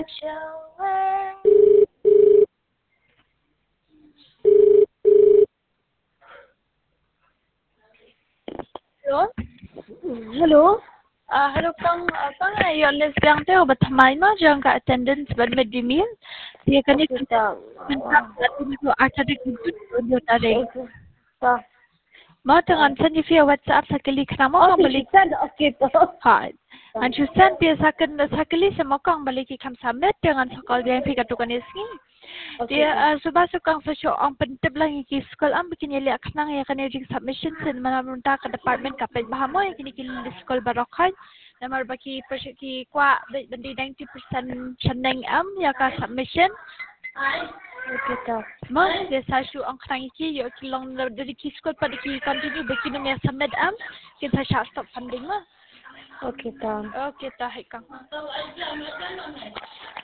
Hello? Hello? Hello, Kang ayo les biang teh obat thamai no jang ka attendance ban midday meal. Dia kan Okay, ta. itu acara kudut untuk tarik. Ta. Mau dengan send via WhatsApp sekali kenapa kang balik? Okay, ta. Ha. Anju send biasakan sekali semua kang balik kam submit dengan sekal dia yang katukan isni. Dia subah sukang sosyo ang pentep lang iki school ang bikin yali aknang ya kan yung submission sin manarunta ka department kapit bahamo yang kini kini school barokai namar baki ki kwa bandi 90% chandeng ya ka submission. Okay, ta. Mas dia sasu ang kanang iki yo kilong dari ki school pa ki continue bikin may submit kita stop funding ma. Okay, ta. Okay ta hai kang.